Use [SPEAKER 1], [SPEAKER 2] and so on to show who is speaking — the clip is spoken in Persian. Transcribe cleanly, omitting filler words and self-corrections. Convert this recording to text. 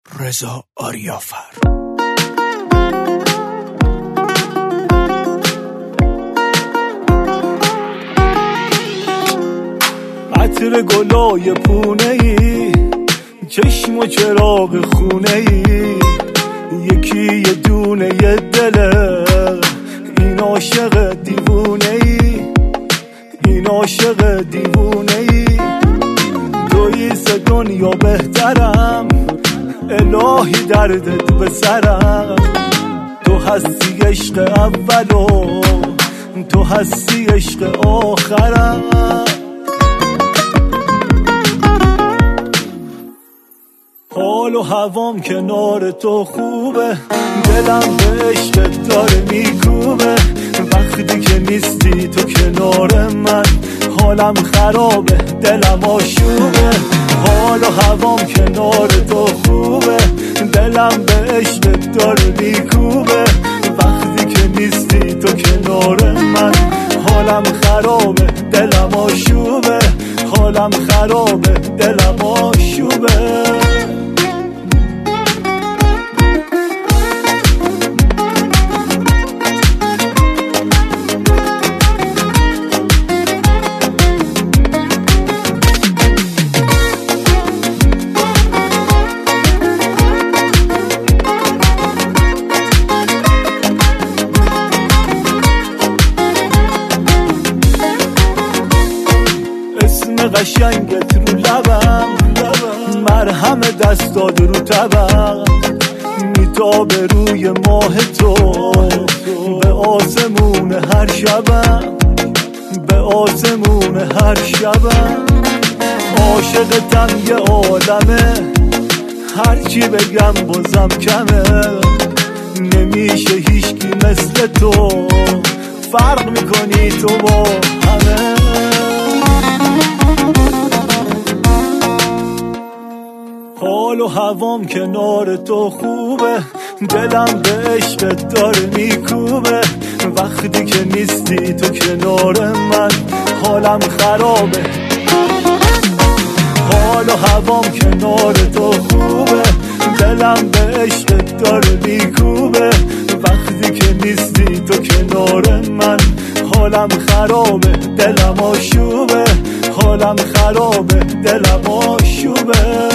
[SPEAKER 1] رضا آریافر. عطر گلای پونه ای، چشم و چراغ خونه ای، یکی یه دونه یه دله، این عاشق دیوونه ای، این عاشق دیوونه ای. تویی ز دنیا بهترم، الهی دردت به سرم. تو هستی عشق اولو، تو هستی عشق آخرم. حال و هوام کنار تو خوبه، دلم به عشقت داره میکوبه. وقتی که نیستی تو کنار من، حالم خرابه دلم آشوبه. حال و هوام کنار تو خوبه، دلم به عشقت داره میکوبه. وقتی که نیستی تو کنار من، حالم خرابه دلم آشوبه. حالم خرابه دلم آشوبه. قشنگت رو لبم، مرهم دست داد رو تبم. میتابه روی ماه تو، به آسمون هر شبم، به آسمون هر شبم. عاشقتم یه عالمه، هرچی بگم بازم کمه. نمیشه هیچکی مثل تو، فرق میکنی تو با همه. حال و هوام کنار تو خوبه، دلم به عشقت داره میکوبه. وقتی که نیستی تو کنار من، حالم خرابه. حال و هوام کنار تو خوبه، دلم به عشقت داره میکوبه. وقتی که نیستی تو کنار من، حالم خرابه دلم آشوبه. حالم خرابه دلم آشوبه.